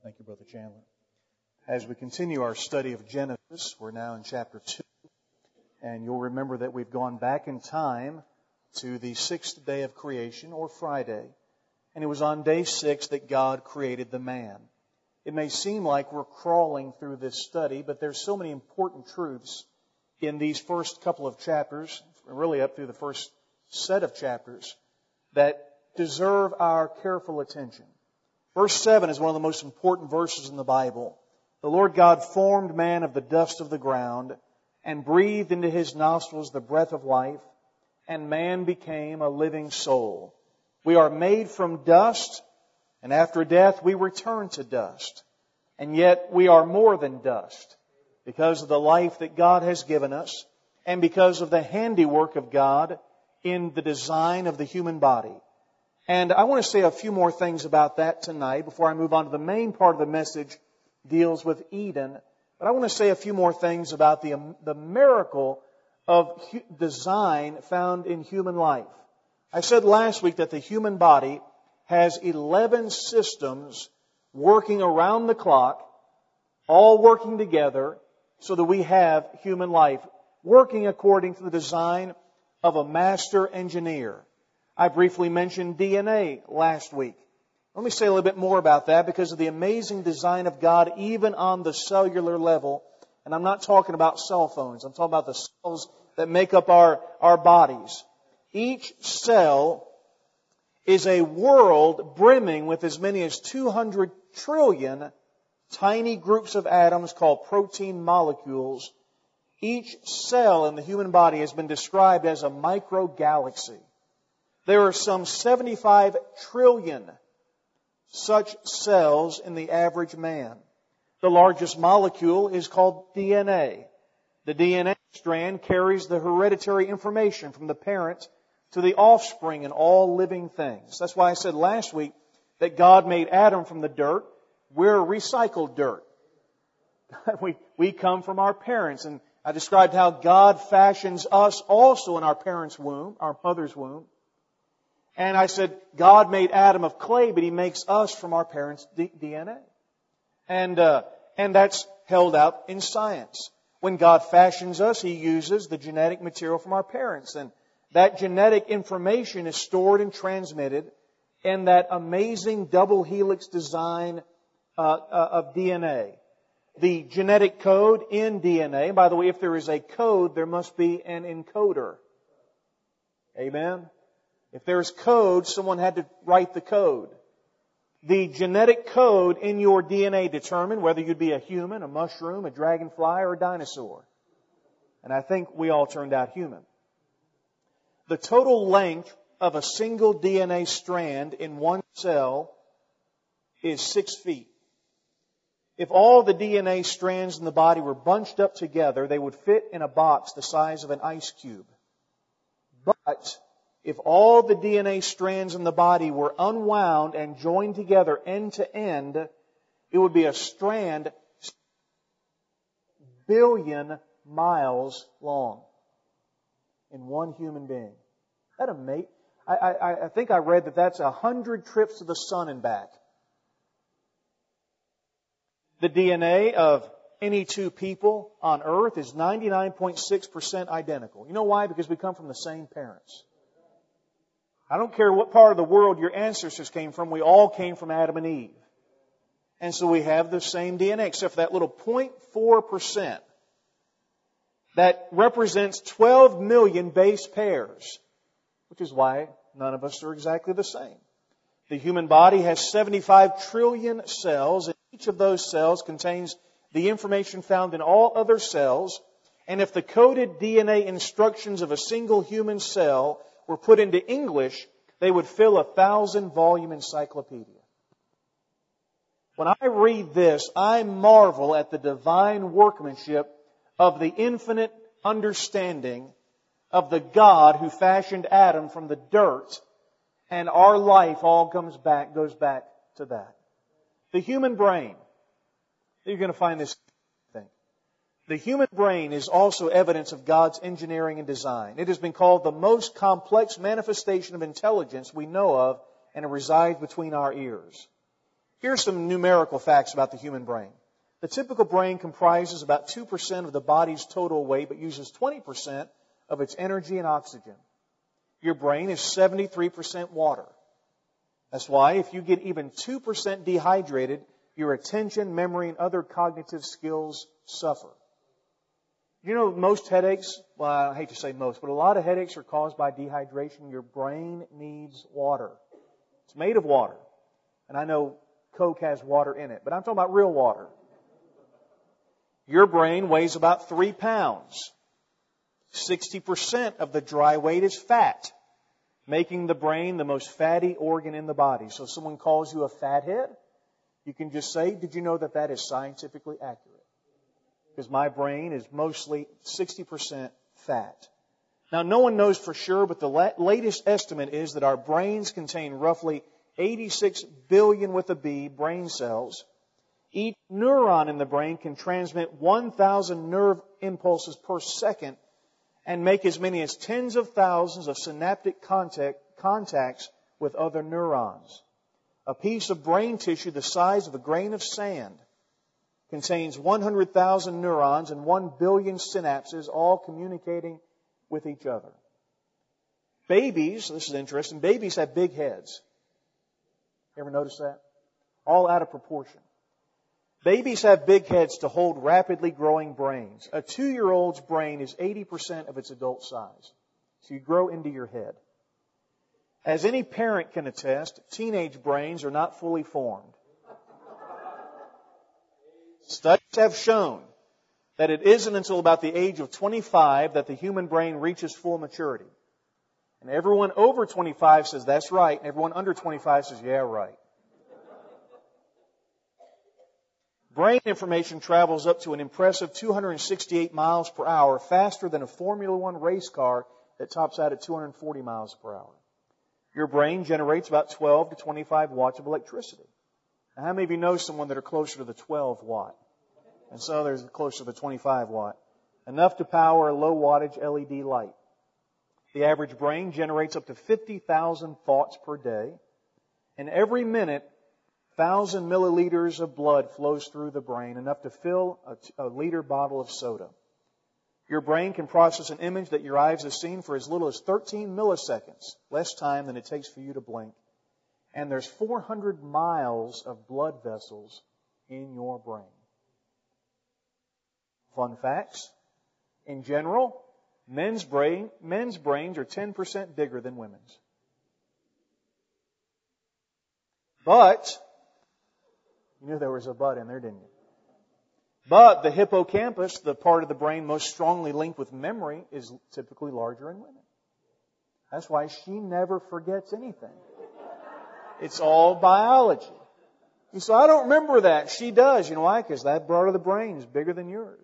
Thank you, Brother Chandler. As we continue our study of Genesis, we're now in chapter 2. And you'll remember that we've gone back in time to the sixth day of creation, or Friday. And it was on day 6 that God created the man. It may seem like we're crawling through this study, but there's so many important truths in these first couple of chapters, really up through the first set of chapters, that deserve our careful attention. Verse 7 is one of the most important verses in the Bible. The Lord God formed man of the dust of the ground and breathed into his nostrils the breath of life, and man became a living soul. We are made from dust, and after death we return to dust. And yet we are more than dust because of the life that God has given us and because of the handiwork of God in the design of the human body. And I want to say a few more things about that tonight before I move on to the main part of the message deals with Eden. But I want to say a few more things about the miracle of design found in human life. I said last week that the human body has 11 systems working around the clock, all working together so that we have human life, working according to the design of a master engineer. I briefly mentioned DNA last week. Let me say a little bit more about that because of the amazing design of God even on the cellular level. And I'm not talking about cell phones. I'm talking about the cells that make up our bodies. Each cell is a world brimming with as many as 200 trillion tiny groups of atoms called protein molecules. Each cell in the human body has been described as a microgalaxy. There are some 75 trillion such cells in the average man. The largest molecule is called DNA. The DNA strand carries the hereditary information from the parent to the offspring in all living things. That's why I said last week that God made Adam from the dirt. We're recycled dirt. We come from our parents. And I described how God fashions us also in our parents' womb, our mother's womb. And I said, God made Adam of clay, but He makes us from our parents' DNA. And that's held out in science. When God fashions us, He uses the genetic material from our parents. And that genetic information is stored and transmitted in that amazing double helix design of DNA. The genetic code in DNA, by the way, if there is a code, there must be an encoder. Amen? If there's code, someone had to write the code. The genetic code in your DNA determined whether you'd be a human, a mushroom, a dragonfly, or a dinosaur. And I think we all turned out human. The total length of a single DNA strand in one cell is 6 feet. If all the DNA strands in the body were bunched up together, they would fit in a box the size of an ice cube. But if all the DNA strands in the body were unwound and joined together end to end, it would be a strand 6 billion miles long in one human being. Isn't that amazing? I think I read that that's 100 trips to the sun and back. The DNA of any two people on earth is 99.6% identical. You know why? Because we come from the same parents. I don't care what part of the world your ancestors came from. We all came from Adam and Eve. And so we have the same DNA, except for that little 0.4%. That represents 12 million base pairs, which is why none of us are exactly the same. The human body has 75 trillion cells, and each of those cells contains the information found in all other cells. And if the coded DNA instructions of a single human cell were put into English, they would fill a 1,000-volume encyclopedia. When I read this, I marvel at the divine workmanship of the infinite understanding of the God who fashioned Adam from the dirt, and our life all goes back to that. The human brain. You're going to find this thing. The human brain is also evidence of God's engineering and design. It has been called the most complex manifestation of intelligence we know of, and it resides between our ears. Here's some numerical facts about the human brain. The typical brain comprises about 2% of the body's total weight, but uses 20% of its energy and oxygen. Your brain is 73% water. That's why if you get even 2% dehydrated, your attention, memory, and other cognitive skills suffer. You know, most headaches, well, I hate to say most, but a lot of headaches are caused by dehydration. Your brain needs water. It's made of water. And I know Coke has water in it, but I'm talking about real water. Your brain weighs about 3 pounds. 60% of the dry weight is fat, making the brain the most fatty organ in the body. So if someone calls you a fathead, you can just say, did you know that that is scientifically accurate? Because my brain is mostly 60% fat. Now, no one knows for sure, but the latest estimate is that our brains contain roughly 86 billion with a B brain cells. Each neuron in the brain can transmit 1,000 nerve impulses per second and make as many as tens of thousands of synaptic contacts with other neurons. A piece of brain tissue the size of a grain of sand contains 100,000 neurons and 1 billion synapses, all communicating with each other. Babies, this is interesting, babies have big heads. You ever notice that? All out of proportion. Babies have big heads to hold rapidly growing brains. A 2-year-old's brain is 80% of its adult size. So you grow into your head. As any parent can attest, teenage brains are not fully formed. Studies have shown that it isn't until about the age of 25 that the human brain reaches full maturity. And everyone over 25 says, that's right. And everyone under 25 says, yeah, right. Brain information travels up to an impressive 268 miles per hour, faster than a Formula One race car that tops out at 240 miles per hour. Your brain generates about 12 to 25 watts of electricity. Now, how many of you know someone that are closer to the 12 watt? And so others are closer to the 25 watt. Enough to power a low wattage LED light. The average brain generates up to 50,000 thoughts per day. And every minute, 1,000 milliliters of blood flows through the brain, enough to fill a liter bottle of soda. Your brain can process an image that your eyes have seen for as little as 13 milliseconds, less time than it takes for you to blink. And there's 400 miles of blood vessels in your brain. Fun facts. In general, men's brains are 10% bigger than women's. But, you knew there was a but in there, didn't you? But the hippocampus, the part of the brain most strongly linked with memory, is typically larger in women. That's why she never forgets anything. It's all biology. And so I don't remember that. She does. You know why? Because that part of the brain is bigger than yours.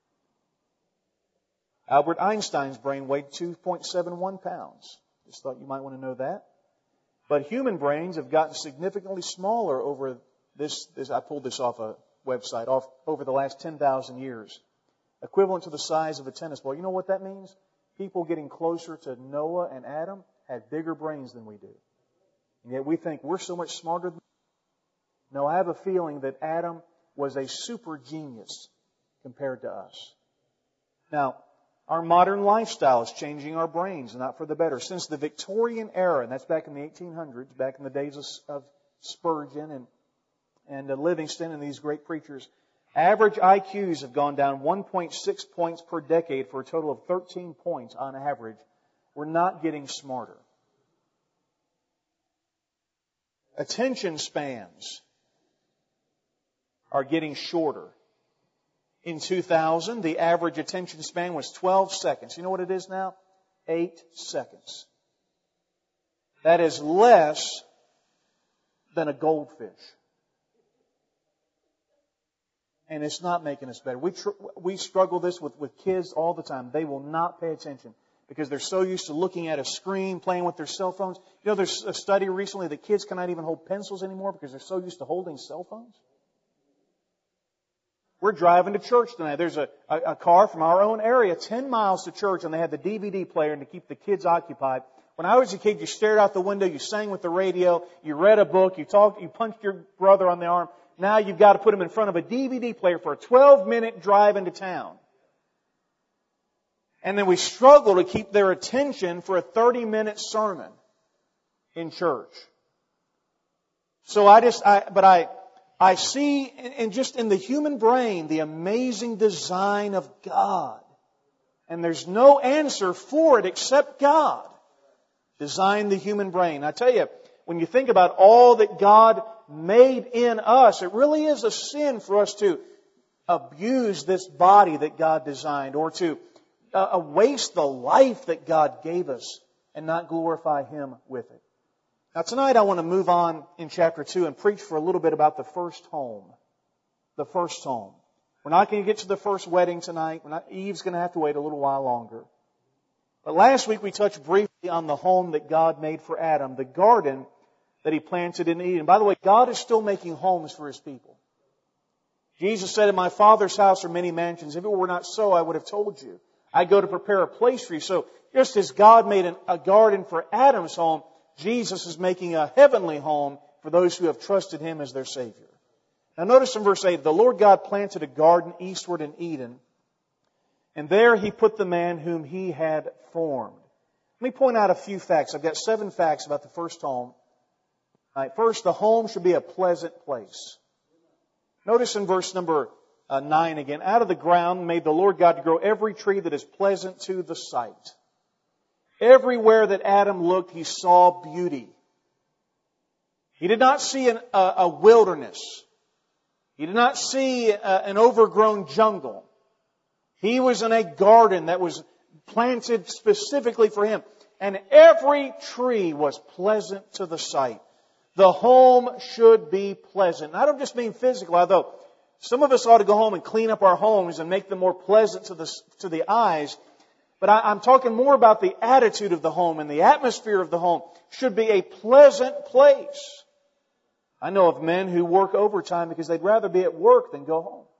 Albert Einstein's brain weighed 2.71 pounds. Just thought you might want to know that. But human brains have gotten significantly smaller over this. I pulled this off a website, over the last 10,000 years. Equivalent to the size of a tennis ball. You know what that means? People getting closer to Noah and Adam had bigger brains than we do. And yet we think we're so much smarter than them. No, I have a feeling that Adam was a super genius compared to us. Now, our modern lifestyle is changing our brains, not for the better. Since the Victorian era, and that's back in the 1800s, back in the days of Spurgeon and Livingston and these great preachers, average IQs have gone down 1.6 points per decade for a total of 13 points on average. We're not getting smarter. Attention spans are getting shorter. In 2000, the average attention span was 12 seconds. You know what it is now? 8 seconds. That is less than a goldfish. And it's not making us better. We struggle this with kids all the time. They will not pay attention because they're so used to looking at a screen, playing with their cell phones. You know, there's a study recently that kids cannot even hold pencils anymore because they're so used to holding cell phones. We're driving to church tonight. There's a car from our own area, 10 miles to church, and they had the DVD player to keep the kids occupied. When I was a kid, you stared out the window, you sang with the radio, you read a book, you talked, you punched your brother on the arm. Now you've got to put him in front of a DVD player for a 12-minute drive into town. And then we struggle to keep their attention for a 30-minute sermon in church. So I see in just in the human brain the amazing design of God. And there's no answer for it except God designed the human brain. I tell you, when you think about all that God made in us, it really is a sin for us to abuse this body that God designed or to waste the life that God gave us and not glorify Him with it. Now tonight I want to move on in chapter 2 and preach for a little bit about the first home. The first home. We're not going to get to the first wedding tonight. Eve's going to have to wait a little while longer. But last week we touched briefly on the home that God made for Adam, the garden that He planted in Eden. By the way, God is still making homes for His people. Jesus said, "In my Father's house are many mansions. If it were not so, I would have told you. I go to prepare a place for you." So just as God made a garden for Adam's home, Jesus is making a heavenly home for those who have trusted Him as their Savior. Now notice in verse 8, the Lord God planted a garden eastward in Eden, and there He put the man whom He had formed. Let me point out a few facts. I've got 7 facts about the first home. All right, first, the home should be a pleasant place. Notice in verse number 9 again, "Out of the ground made the Lord God to grow every tree that is pleasant to the sight." Everywhere that Adam looked, he saw beauty. He did not see a wilderness. He did not see an overgrown jungle. He was in a garden that was planted specifically for him. And every tree was pleasant to the sight. The home should be pleasant. And I don't just mean physical, although some of us ought to go home and clean up our homes and make them more pleasant to the eyes. But I'm talking more about the attitude of the home, and the atmosphere of the home should be a pleasant place. I know of men who work overtime because they'd rather be at work than go home.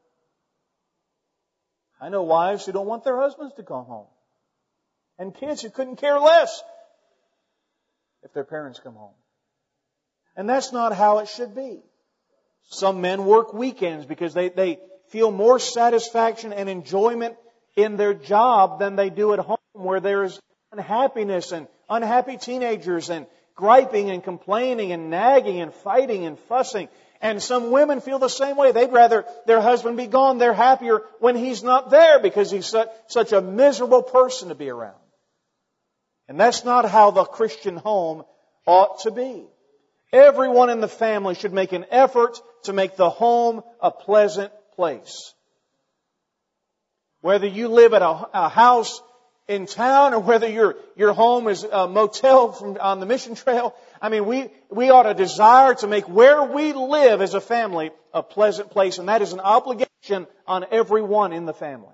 I know wives who don't want their husbands to come home. And kids who couldn't care less if their parents come home. And that's not how it should be. Some men work weekends because they feel more satisfaction and enjoyment in their job than they do at home, where there's unhappiness and unhappy teenagers and griping and complaining and nagging and fighting and fussing. And some women feel the same way. They'd rather their husband be gone. They're happier when he's not there because he's such a miserable person to be around. And that's not how the Christian home ought to be. Everyone in the family should make an effort to make the home a pleasant place. Whether you live at a house in town or whether your home is a motel on the mission trail, I mean, we ought to desire to make where we live as a family a pleasant place, and that is an obligation on everyone in the family.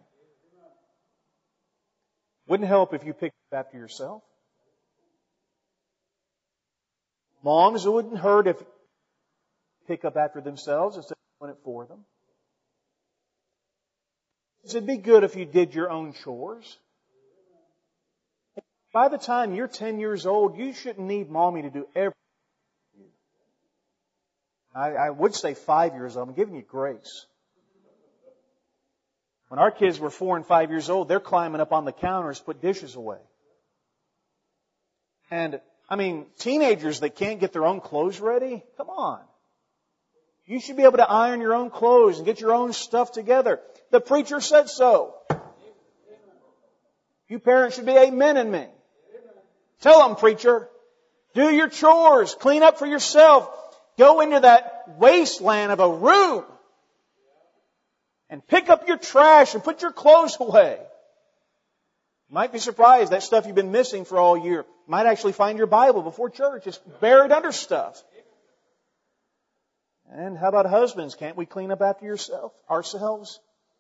Wouldn't help if you picked up after yourself. Moms, it wouldn't hurt if pick up after themselves instead of doing it for them. It'd be good if you did your own chores. By the time you're 10 years old, you shouldn't need mommy to do everything. I would say 5 years old. I'm giving you grace. When our kids were 4 and 5 years old, they're climbing up on the counters to put dishes away. And, I mean, teenagers that can't get their own clothes ready, come on. You should be able to iron your own clothes and get your own stuff together. The preacher said so. You parents should be amening me. Tell them, preacher, do your chores, clean up for yourself, go into that wasteland of a room and pick up your trash and put your clothes away. You might be surprised that stuff you've been missing for all year. You might actually find your Bible before church. It's buried under stuff. And how about husbands? Can't we clean up after ourselves?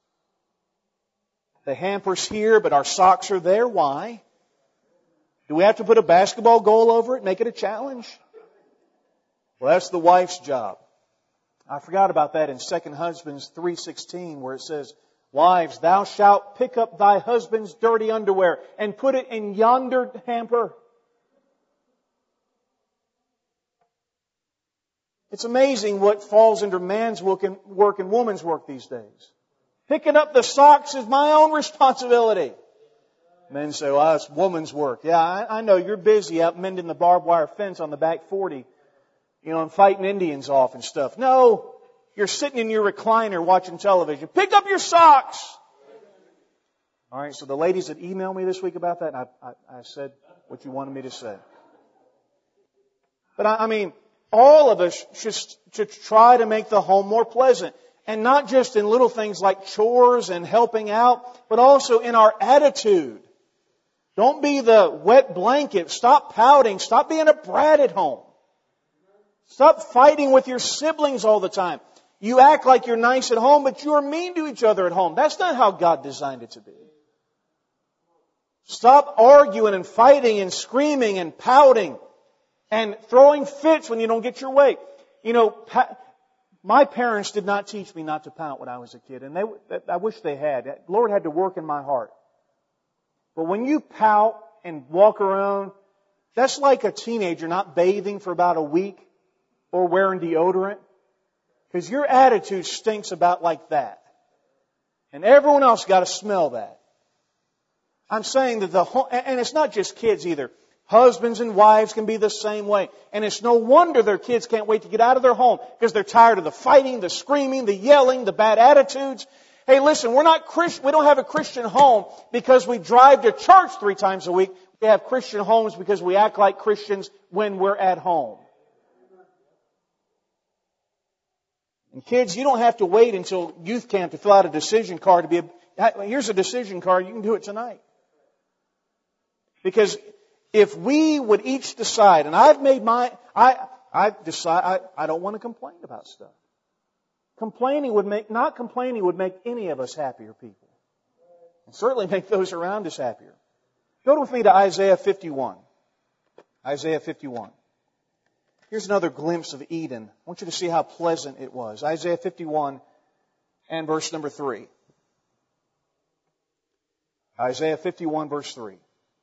The hamper's here, but our socks are there. Why? Do we have to put a basketball goal over it, make it a challenge? Well, that's the wife's job. I forgot about that in 2 Husbands 3:16, where it says, "Wives, thou shalt pick up thy husband's dirty underwear and put it in yonder hamper." It's amazing what falls under man's work and woman's work these days. Picking up the socks is my own responsibility. Men say, well, it's woman's work. Yeah, I know you're busy out mending the barbed wire fence on the back 40, and fighting Indians off and stuff. No, you're sitting in your recliner watching television. Pick up your socks. All right, so the ladies that emailed me this week about that, I said what you wanted me to say. But I mean, all of us should try to make the home more pleasant. And not just in little things like chores and helping out, but also in our attitude. Don't be the wet blanket. Stop pouting. Stop being a brat at home. Stop fighting with your siblings all the time. You act like you're nice at home, but you are mean to each other at home. That's not how God designed it to be. Stop arguing and fighting and screaming and pouting and throwing fits when you don't get your way. My parents did not teach me not to pout when I was a kid, and I wish they had. The Lord had to work in my heart. But when you pout and walk around, that's like a teenager not bathing for about a week or wearing deodorant, because your attitude stinks about like that. And everyone else got to smell that. I'm saying that and it's not just kids either. Husbands and wives can be the same way. And it's no wonder their kids can't wait to get out of their home because they're tired of the fighting, the screaming, the yelling, the bad attitudes. Hey, listen, we don't have a Christian home because we drive to church 3 times a week. We have Christian homes because we act like Christians when we're at home. And kids, you don't have to wait until youth camp to fill out a decision card here's a decision card, you can do it tonight. Because if we would each decide, and I've made I've decided I don't want to complain about stuff. Not complaining would make any of us happier people. And certainly make those around us happier. Go with me to Isaiah 51. Isaiah 51. Here's another glimpse of Eden. I want you to see how pleasant it was. Isaiah 51 and verse number 3. Isaiah 51 verse 3.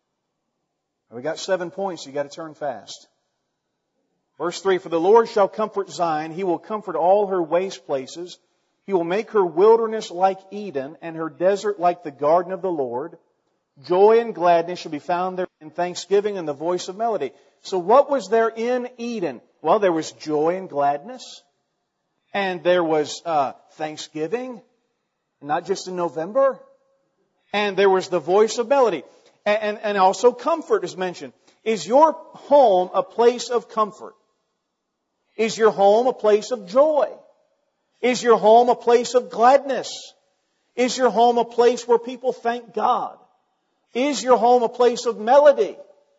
We got 7 points. You got to turn fast. Verse 3, for the Lord shall comfort Zion. He will comfort all her waste places. He will make her wilderness like Eden and her desert like the garden of the Lord. Joy and gladness shall be found there in thanksgiving and the voice of melody. So what was there in Eden? Well, there was joy and gladness. And there was thanksgiving, not just in November. And there was the voice of melody. And also comfort is mentioned. Is your home a place of comfort? Is your home a place of joy? Is your home a place of gladness? Is your home a place where people thank God? Is your home a place of melody?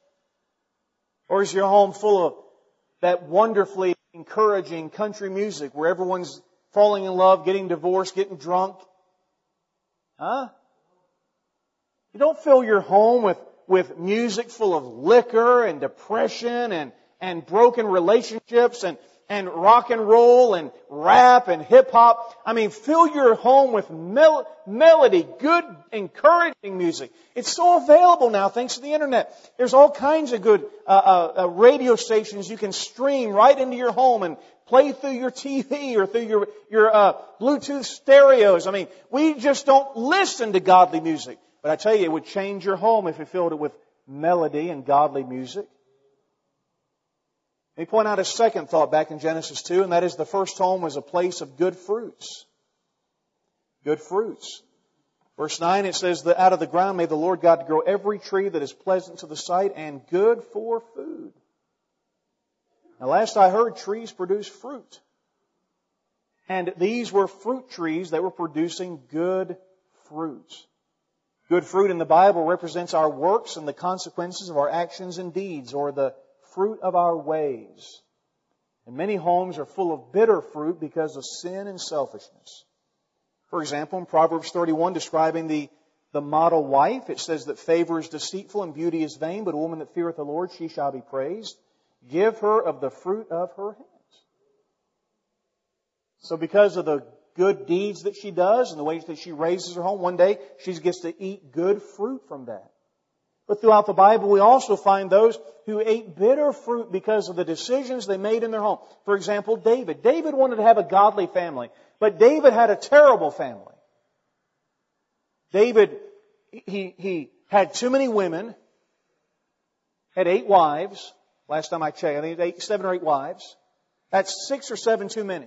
Or is your home full of that wonderfully encouraging country music where everyone's falling in love, getting divorced, getting drunk? Huh? You don't fill your home with music full of liquor and depression and broken relationships and rock and roll and rap and hip hop. I mean, fill your home with melody, good, encouraging music. It's so available now thanks to the Internet. There's all kinds of good radio stations you can stream right into your home and play through your TV or through your Bluetooth stereos. I mean, we just don't listen to godly music. But I tell you, it would change your home if you filled it with melody and godly music. Let me point out a second thought back in Genesis 2, and that is the first home was a place of good fruits. Good fruits. Verse 9, it says that out of the ground made the Lord God grow every tree that is pleasant to the sight and good for food. Now, last I heard, trees produce fruit. And these were fruit trees that were producing good fruit. Good fruit in the Bible represents our works and the consequences of our actions and deeds, or the fruit of our ways. And many homes are full of bitter fruit because of sin and selfishness. For example, in Proverbs 31, describing the model wife, it says that favor is deceitful and beauty is vain, but a woman that feareth the Lord, she shall be praised. Give her of the fruit of her hands. So because of the good deeds that she does and the ways that she raises her home, one day she gets to eat good fruit from that. But throughout the Bible, we also find those who ate bitter fruit because of the decisions they made in their home. For example, David. David wanted to have a godly family, but David had a terrible family. David, he had too many women, had 8 wives. Last time I checked, I think it was 7 or 8 wives. That's 6 or 7 too many.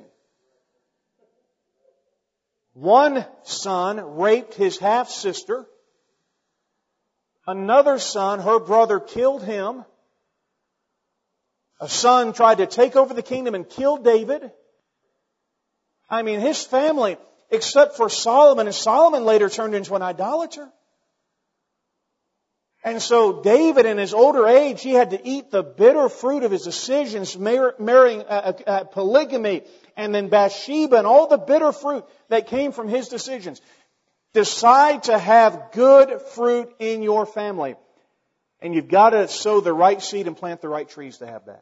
One son raped his half-sister. Another son, her brother, killed him. A son tried to take over the kingdom and kill David. I mean, his family, except for Solomon, and Solomon later turned into an idolater. And so David, in his older age, he had to eat the bitter fruit of his decisions, marrying polygamy, and then Bathsheba, and all the bitter fruit that came from his decisions. Decide to have good fruit in your family. And you've got to sow the right seed and plant the right trees to have that.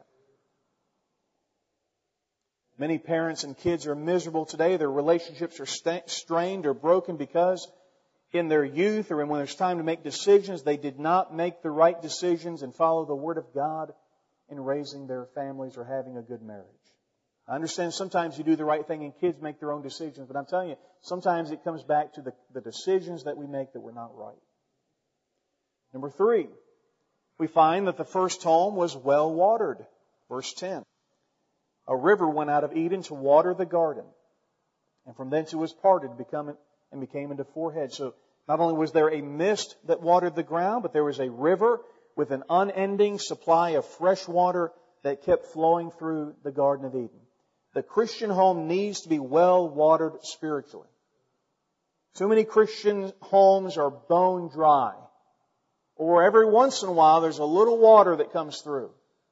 Many parents and kids are miserable today. Their relationships are strained or broken because in their youth or when there's time to make decisions, they did not make the right decisions and follow the Word of God in raising their families or having a good marriage. I understand sometimes you do the right thing and kids make their own decisions, but I'm telling you, sometimes it comes back to the decisions that we make that were not right. Number 3, we find that the first home was well watered. Verse 10. A river went out of Eden to water the garden, and from thence it was parted and became into 4 heads. So not only was there a mist that watered the ground, but there was a river with an unending supply of fresh water that kept flowing through the Garden of Eden. The Christian home needs to be well watered spiritually. Too many Christian homes are bone dry. Or every once in a while there's a little water that comes through.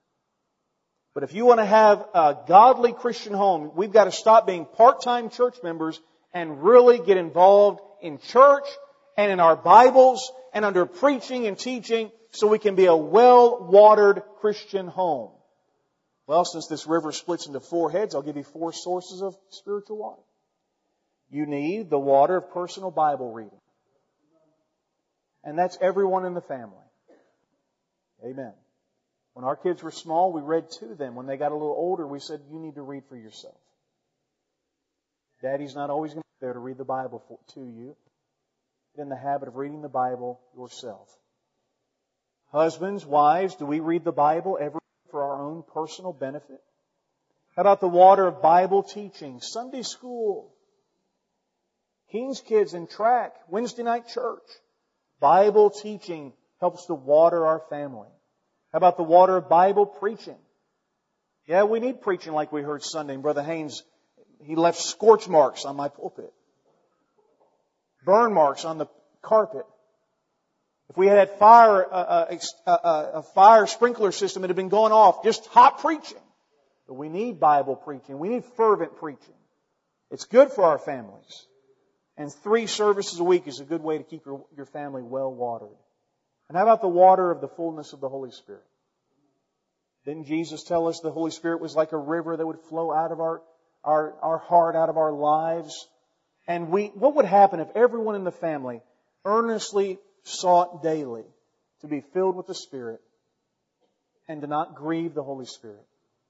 But if you want to have a godly Christian home, we've got to stop being part-time church members and really get involved in church and in our Bibles and under preaching and teaching so we can be a well-watered Christian home. Well, since this river splits into 4 heads, I'll give you 4 sources of spiritual water. You need the water of personal Bible reading. And that's everyone in the family. Amen. When our kids were small, we read to them. When they got a little older, we said, you need to read for yourself. Daddy's not always going to be there to read the Bible to you. Get in the habit of reading the Bible yourself. Husbands, wives, do we read the Bible every day for our own personal benefit? How about the water of Bible teaching, Sunday school, King's Kids and track, Wednesday night church? Bible teaching helps to water our family. How about the water of Bible preaching? Yeah, we need preaching like we heard Sunday. And Brother Haynes, he left scorch marks on my pulpit. Burn marks on the carpet. If we had a fire sprinkler system, it had been going off. Just hot preaching. But we need Bible preaching. We need fervent preaching. It's good for our families. And 3 services a week is a good way to keep your family well watered. And how about the water of the fullness of the Holy Spirit? Didn't Jesus tell us the Holy Spirit was like a river that would flow out of our heart, out of our lives? And what would happen if everyone in the family earnestly sought daily to be filled with the Spirit and to not grieve the Holy Spirit?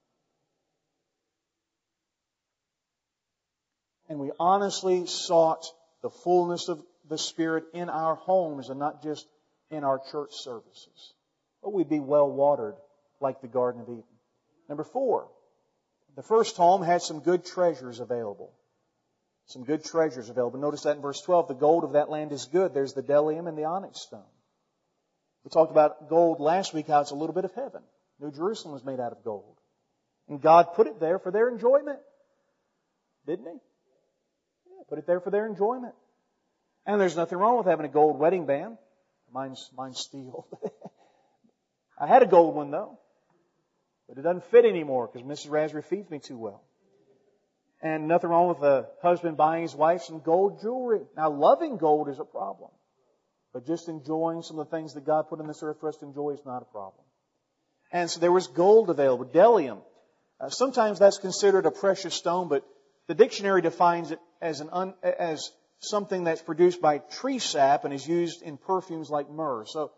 And we honestly sought the fullness of the Spirit in our homes and not just in our church services. But we'd be well watered like the Garden of Eden. Number 4, the first home had some good treasures available. Some good treasures available. Notice that in verse 12, the gold of that land is good. There's the bdellium and the onyx stone. We talked about gold last week, how it's a little bit of heaven. New Jerusalem was made out of gold. And God put it there for their enjoyment. Didn't He? Yeah, put it there for their enjoyment. And there's nothing wrong with having a gold wedding band. Mine's steel. I had a gold one though. But it doesn't fit anymore because Mrs. Raspberry feeds me too well. And nothing wrong with a husband buying his wife some gold jewelry. Now, loving gold is a problem. But just enjoying some of the things that God put on this earth for us to enjoy is not a problem. And so there was gold available, bdellium. Sometimes that's considered a precious stone, but the dictionary defines it as something that's produced by tree sap and is used in perfumes like myrrh. So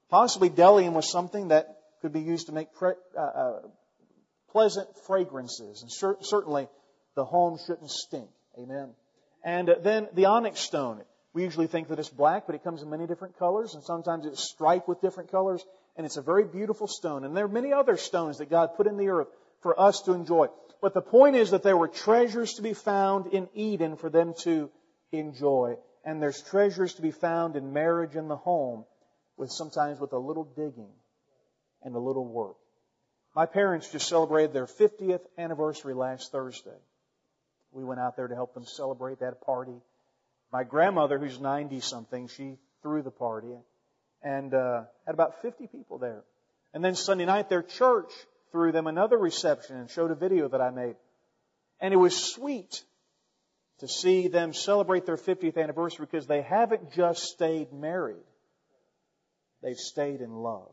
Possibly bdellium was something that could be used to make pleasant fragrances. And certainly the home shouldn't stink. Amen. And then the onyx stone. We usually think that it's black, but it comes in many different colors, and sometimes it's striped with different colors, and it's a very beautiful stone. And there are many other stones that God put in the earth for us to enjoy. But the point is that there were treasures to be found in Eden for them to enjoy. And there's treasures to be found in marriage and the home, sometimes with a little digging and a little work. My parents just celebrated their 50th anniversary last Thursday. We went out there to help them celebrate. They had a party. My grandmother, who's 90-something, she threw the party and had about 50 people there. And then Sunday night, their church threw them another reception and showed a video that I made. And it was sweet to see them celebrate their 50th anniversary because they haven't just stayed married. They've stayed in love.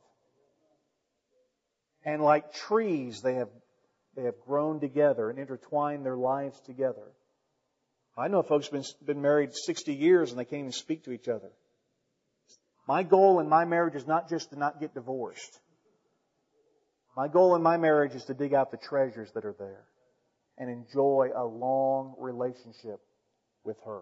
And like trees, they have grown together and intertwined their lives together. I know folks have been married 60 years and they can't even speak to each other. My goal in my marriage is not just to not get divorced. My goal in my marriage is to dig out the treasures that are there and enjoy a long relationship with her.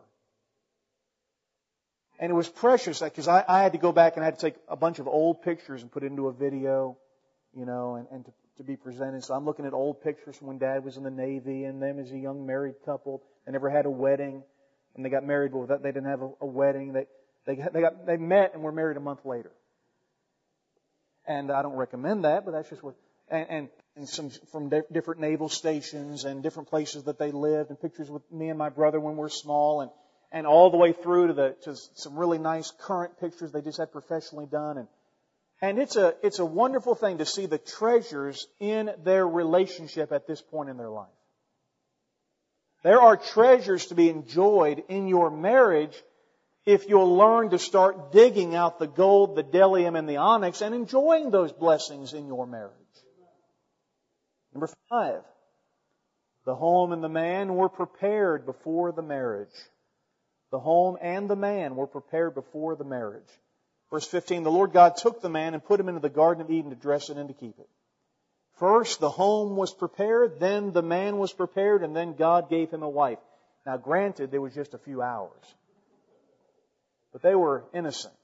And it was precious because I had to go back and I had to take a bunch of old pictures and put it into a video, and to be presented. So I'm looking at old pictures from when Dad was in the Navy and them as a young married couple. They never had a wedding, and they got married. Well, they didn't have a wedding. They met and were married a month later. And I don't recommend that, but that's just what. And some from different naval stations and different places that they lived, and pictures with me and my brother when we were small, and all the way through to some really nice current pictures they just had professionally done. And it's a wonderful thing to see the treasures in their relationship at this point in their life. There are treasures to be enjoyed in your marriage if you'll learn to start digging out the gold, the bdellium, and the onyx and enjoying those blessings in your marriage. Number 5, the home and the man were prepared before the marriage. The home and the man were prepared before the marriage. Verse 15, the Lord God took the man and put him into the Garden of Eden to dress it and to keep it. First, the home was prepared, then the man was prepared, and then God gave him a wife. Now, granted, there was just a few hours. But they were innocent.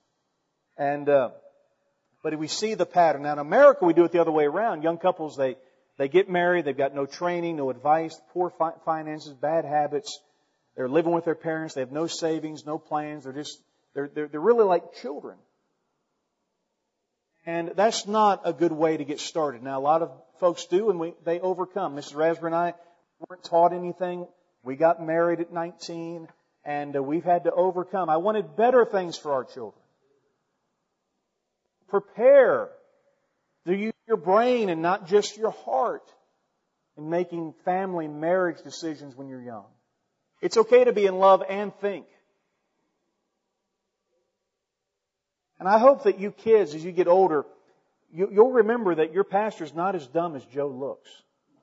But we see the pattern. Now, in America, we do it the other way around. Young couples, they get married, they've got no training, no advice, poor finances, bad habits. They're living with their parents, they have no savings, no plans, they're really like children. And that's not a good way to get started. Now, a lot of folks do, and they overcome. Mrs. Raspberry and I weren't taught anything. We got married at 19, and we've had to overcome. I wanted better things for our children. Prepare. Do use your brain and not just your heart in making family marriage decisions when you're young. It's okay to be in love and think. And I hope that you kids, as you get older, you'll remember that your pastor's not as dumb as Joe looks.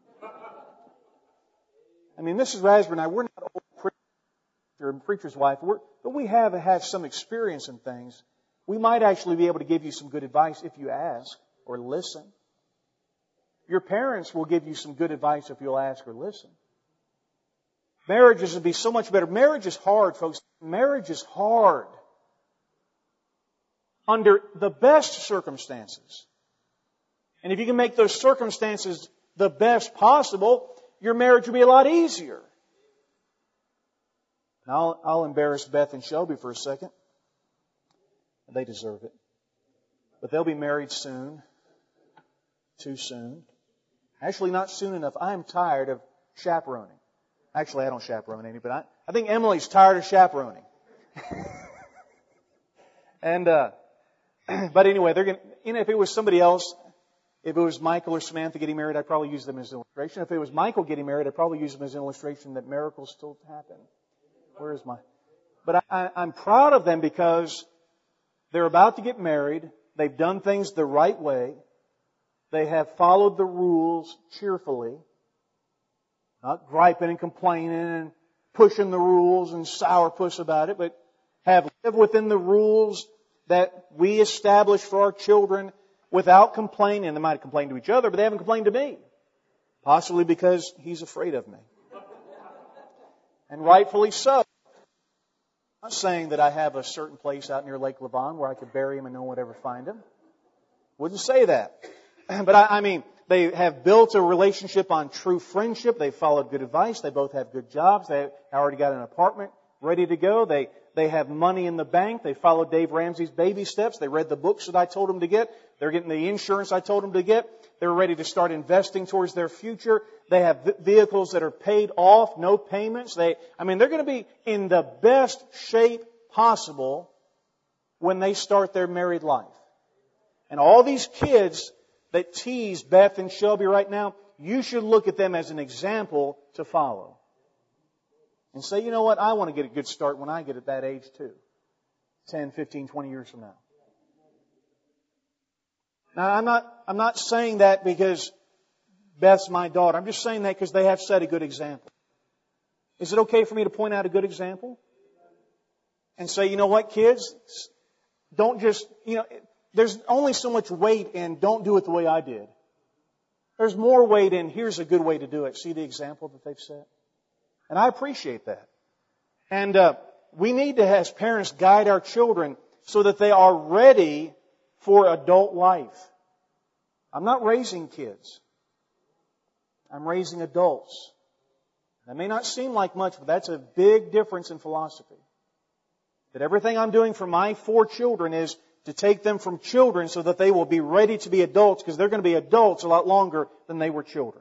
I mean, Mrs. Raspberry and I, we're not old preacher and preacher's wife, but we have had some experience in things. We might actually be able to give you some good advice if you ask or listen. Your parents will give you some good advice if you'll ask or listen. Marriages would be so much better. Marriage is hard, folks. Marriage is hard. Under the best circumstances. And if you can make those circumstances the best possible, your marriage will be a lot easier. Now, I'll embarrass Beth and Shelby for a second. They deserve it. But they'll be married soon. Too soon. Actually, not soon enough. I'm tired of chaperoning. Actually, I don't chaperone any, but I think Emily's tired of chaperoning. But anyway, they're going to, if it was somebody else, if it was Michael or Samantha getting married, I'd probably use them as an illustration. If it was Michael getting married, I'd probably use them as an illustration that miracles still happen. Where is my... But I'm proud of them because they're about to get married. They've done things the right way. They have followed the rules cheerfully. Not griping and complaining and pushing the rules and sourpuss about it, but have lived within the rules that we establish for our children without complaining. They might complain to each other, but they haven't complained to me. Possibly because he's afraid of me. And rightfully so. I'm not saying that I have a certain place out near Lake Lavon where I could bury him and no one would ever find him. Wouldn't say that. But I mean, they have built a relationship on true friendship. They've followed good advice. They both have good jobs. They already got an apartment ready to go. They have money in the bank. They followed Dave Ramsey's baby steps. They read the books that I told them to get. They're getting the insurance I told them to get. They're ready to start investing towards their future. They have vehicles that are paid off, no payments. They're going to be in the best shape possible when they start their married life. And all these kids that tease Beth and Shelby right now, you should look at them as an example to follow. And say, you know what, I want to get a good start when I get at that age too. 10, 15, 20 years from now. Now, I'm not saying that because Beth's my daughter. I'm just saying that because they have set a good example. Is it okay for me to point out a good example? And say, you know what, kids? Don't just, there's only so much weight in don't do it the way I did. There's more weight in here's a good way to do it. See the example that they've set? And I appreciate that. And we need to, as parents, guide our children so that they are ready for adult life. I'm not raising kids. I'm raising adults. That may not seem like much, but that's a big difference in philosophy. That everything I'm doing for my 4 children is to take them from children so that they will be ready to be adults, because they're going to be adults a lot longer than they were children.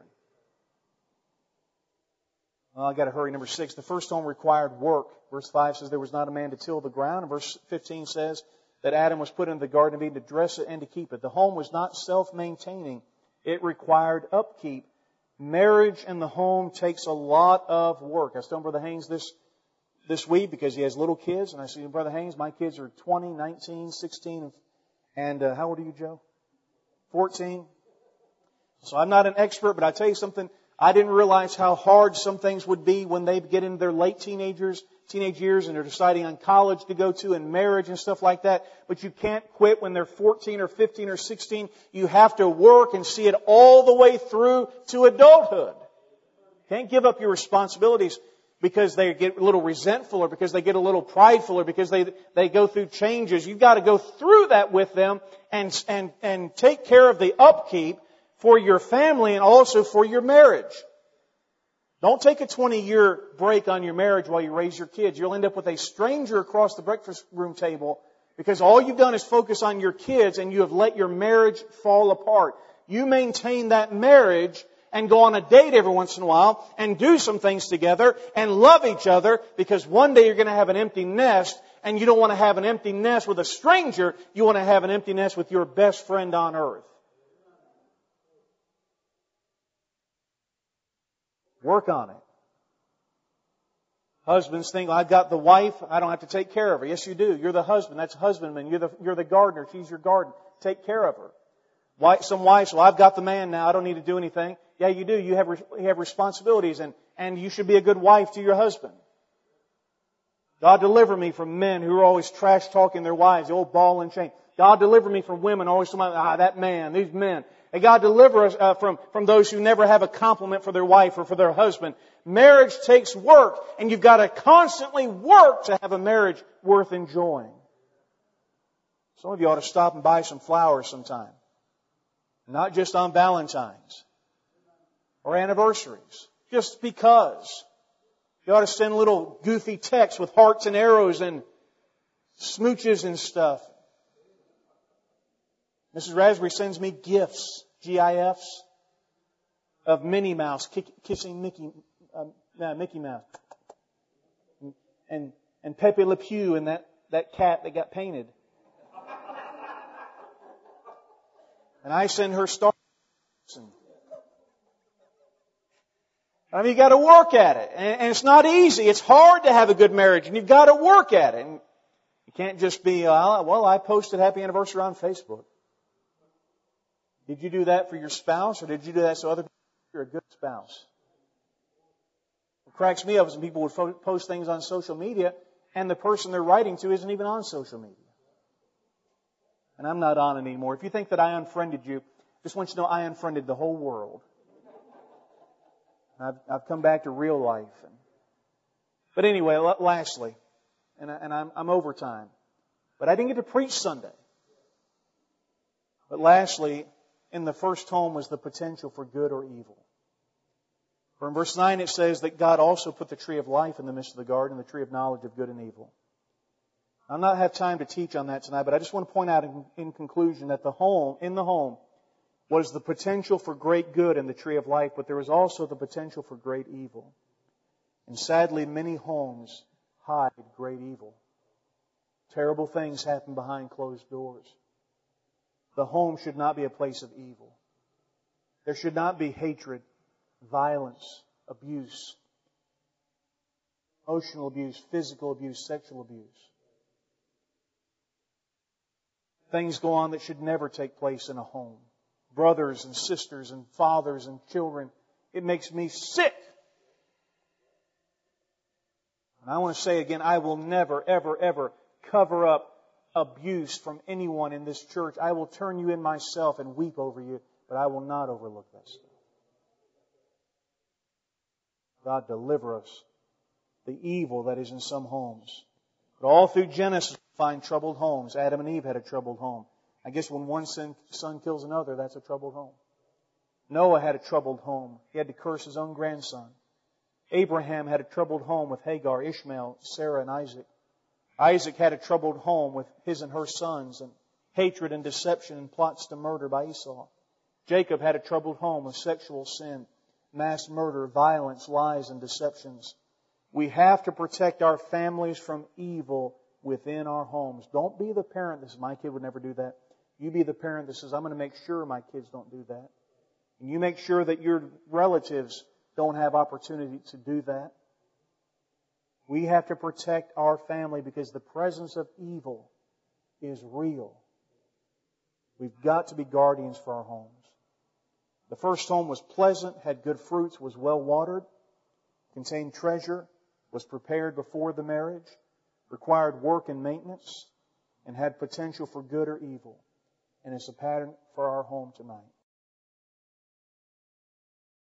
Well, I've got to hurry. Number 6, the first home required work. Verse 5 says there was not a man to till the ground. And verse 15 says that Adam was put into the Garden of Eden to dress it and to keep it. The home was not self-maintaining. It required upkeep. Marriage and the home takes a lot of work. I was telling Brother Haynes this week because he has little kids. And I said, Brother Haynes, my kids are 20, 19, 16, and how old are you, Joe? 14. So I'm not an expert, but I tell you something. I didn't realize how hard some things would be when they get into their late teenage years, and they're deciding on college to go to and marriage and stuff like that. But you can't quit when they're 14 or 15 or 16. You have to work and see it all the way through to adulthood. Can't give up your responsibilities because they get a little resentful or because they get a little prideful or because they go through changes. You've got to go through that with them and take care of the upkeep for your family and also for your marriage. Don't take a 20-year break on your marriage while you raise your kids. You'll end up with a stranger across the breakfast room table because all you've done is focus on your kids and you have let your marriage fall apart. You maintain that marriage and go on a date every once in a while and do some things together and love each other, because one day you're going to have an empty nest, and you don't want to have an empty nest with a stranger. You want to have an empty nest with your best friend on earth. Work on it. Husbands think, well, I've got the wife, I don't have to take care of her. Yes, you do. You're the husband. That's husbandman. You're the gardener. She's your garden. Take care of her. Some wives, well, I've got the man now. I don't need to do anything. Yeah, you do. You have responsibilities, and you should be a good wife to your husband. God deliver me from men who are always trash talking their wives, the old ball and chain. God deliver me from women always talking about, that man, these men. And God deliver us from those who never have a compliment for their wife or for their husband. Marriage takes work, and you've got to constantly work to have a marriage worth enjoying. Some of you ought to stop and buy some flowers sometime. Not just on Valentine's or anniversaries. Just because. You ought to send little goofy texts with hearts and arrows and smooches and stuff. Mrs. Raspberry sends me gifts, GIFs, of Minnie Mouse kissing Mickey Mouse. And Pepe Le Pew and that cat that got painted. And I send her stars. I mean, you got to work at it. And it's not easy. It's hard to have a good marriage, and you've got to work at it. And you can't just be, well, I posted happy anniversary on Facebook. Did you do that for your spouse, or did you do that so other people think you're a good spouse? What cracks me up is when people would post things on social media, and the person they're writing to isn't even on social media. And I'm not on it anymore. If you think that I unfriended you, just want you to know I unfriended the whole world. I've come back to real life. But anyway, lastly, and I'm over time, but I didn't get to preach Sunday. But lastly, in the first home was the potential for good or evil. For in verse 9 it says that God also put the tree of life in the midst of the garden, the tree of knowledge of good and evil. I'll not have time to teach on that tonight, but I just want to point out in conclusion that in the home, was the potential for great good in the tree of life, but there was also the potential for great evil. And sadly, many homes hide great evil. Terrible things happen behind closed doors. The home should not be a place of evil. There should not be hatred, violence, abuse, emotional abuse, physical abuse, sexual abuse. Things go on that should never take place in a home. Brothers and sisters and fathers and children. It makes me sick. And I want to say again, I will never, ever, ever cover up abuse from anyone in this church. I will turn you in myself and weep over you, but I will not overlook that stuff. God, deliver us the evil that is in some homes. But all through Genesis, we find troubled homes. Adam and Eve had a troubled home. I guess when one son kills another, that's a troubled home. Noah had a troubled home. He had to curse his own grandson. Abraham had a troubled home with Hagar, Ishmael, Sarah, and Isaac. Isaac had a troubled home with his and her sons, and hatred and deception and plots to murder by Esau. Jacob had a troubled home with sexual sin, mass murder, violence, lies, and deceptions. We have to protect our families from evil within our homes. Don't be the parent that says, my kid would never do that. You be the parent that says, I'm going to make sure my kids don't do that. And you make sure that your relatives don't have opportunity to do that. We have to protect our family because the presence of evil is real. We've got to be guardians for our homes. The first home was pleasant, had good fruits, was well watered, contained treasure, was prepared before the marriage, required work and maintenance, and had potential for good or evil. And it's a pattern for our home tonight.